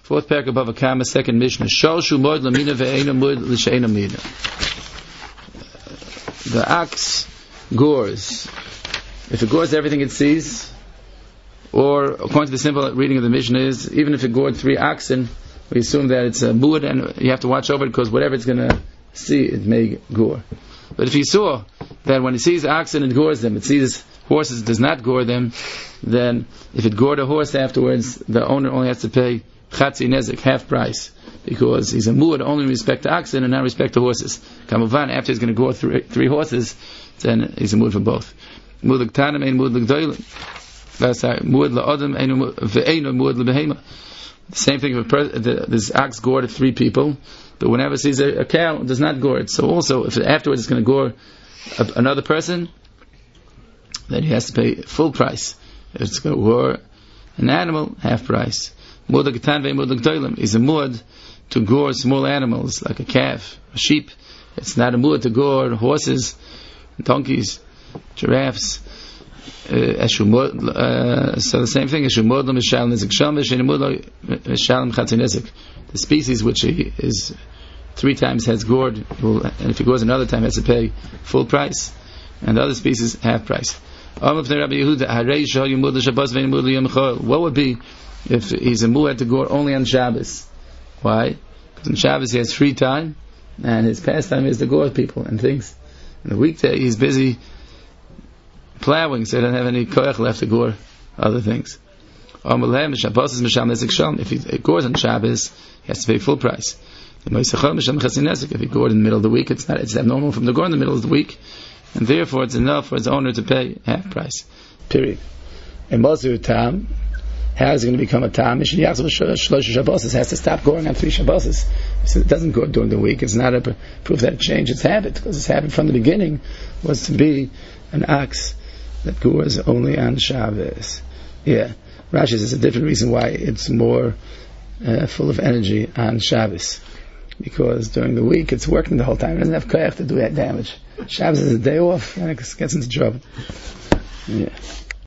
Fourth parak above a comma, second Mishnah. Shalshu moed lamina ve'ena moed l'she'ena mina. The ox gores. If it gores everything it sees, or according to the simple reading of the Mishnah is, even if it gored 3 oxen, we assume that it's a muad and you have to watch over it because whatever it's going to see, it may gore. But if you saw that when it sees oxen, it gores them, it sees horses, it does not gore them, then if it gored a horse afterwards, the owner only has to pay chatzi nezek, half price, because he's a muad only in respect to oxen and not in respect to horses. Kamuvan, after he's going to gore 3 horses, then he's a muad for both. Muad l'ktanim ein muad l'gdolim. Muad la'adam ve'eino muad l'behema. The same thing if this ox gored 3 people, but whenever it sees a cow, it does not gore it. So also, if afterwards it's going to gore another person, then he has to pay full price. If it's going to gore an animal, half price. Muad l'ktan ve'muad l'gdolim is a muad to gore small animals like a calf, a sheep. It's not a muad to gore horses, donkeys, giraffes. So the same thing. The species which is 3 times has gored, and if he gores another time, has to pay full price, and the other species half price. What would be if he's a muad to gore only on Shabbos? Why? Because on Shabbos he has free time, and his pastime is to gore people and things. On the weekday he's busy plowing, so he doesn't have any koach left to gore other things. If he gores on Shabbos, he has to pay full price. If he gored in the middle of the week, it's abnormal from the gore in the middle of the week, and therefore it's enough for his owner to pay half price. Period. And Mazur Tam, how is it going to become a Tam? It has to stop goring on 3 Shabbos. So it doesn't go during the week. It's not a proof that it changed its habit, because its habit from the beginning was to be an ox that gores only on Shabbos. Yeah, Rashi says a different reason why it's more full of energy on Shabbos, because during the week it's working the whole time. It doesn't have koyach to do that damage. Shabbos is a day off, and it gets into trouble. Yeah.